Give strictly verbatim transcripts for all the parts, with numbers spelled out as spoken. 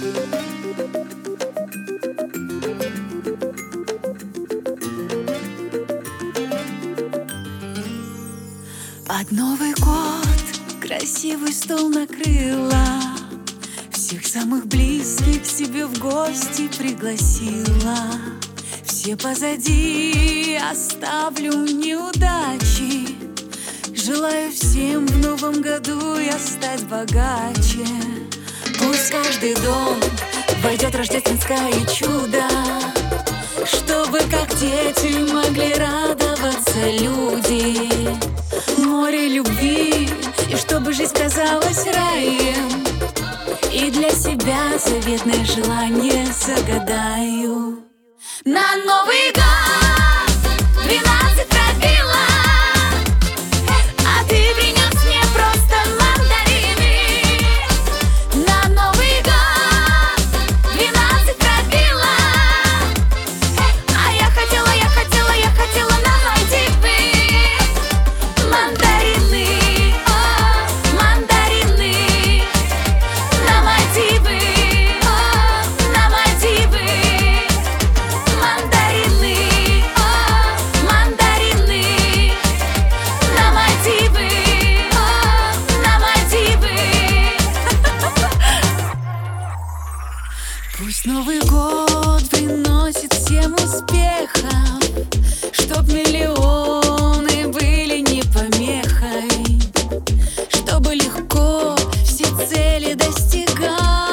Под Новый год красивый стол накрыла, всех самых близких к себе в гости пригласила. Все позади, оставлю неудачи. Желаю всем в новом году я стать богаче. Пусть каждый дом войдет рождественское чудо, чтобы как дети могли радоваться люди. Море любви, и чтобы жизнь казалась раем, и для себя заветное желание загадаю. На Новый год двенадцать пробила, а ты принес мне просто мандарины. На Новый год двенадцать пробила, а я хотела, я хотела, я хотела на Мальдивы. Мандарины, о, мандарины, на Мальдивы, о, на Мальдивы. Мандарины, о, мандарины, на Мальдивы, о, на Мальдивы. Пусть Новый год приносит всем успехов, чтоб миллионы были не помехой, чтобы легко все цели достигались,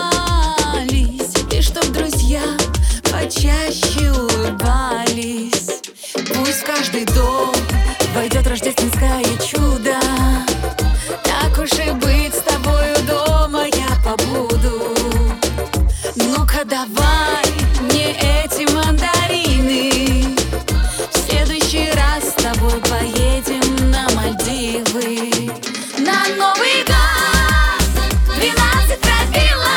и чтоб друзья почаще улыбались. Пусть в каждый дом войдет рождественское чудо. Так уж и быть, с тобою дома я побуду. Ну-ка давай мне эти мандарины, в следующий раз с тобой поедем на Мальдивы. На Новый год двенадцать пробила,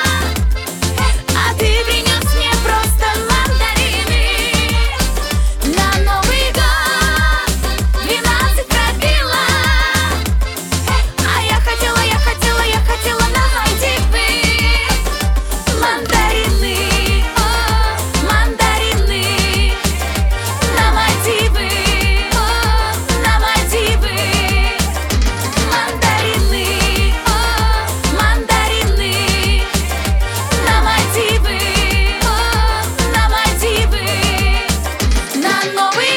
а ты принес мне просто мандарины. На Новый год двенадцать пробила, а я хотела, я хотела, я хотела на Мальдивы. Мандарины, о, мандарины, на Мальдивы, о, на Мальдивы. Мандарины, о, мандарины, на Мальдивы, о, на Мальдивы. На Новый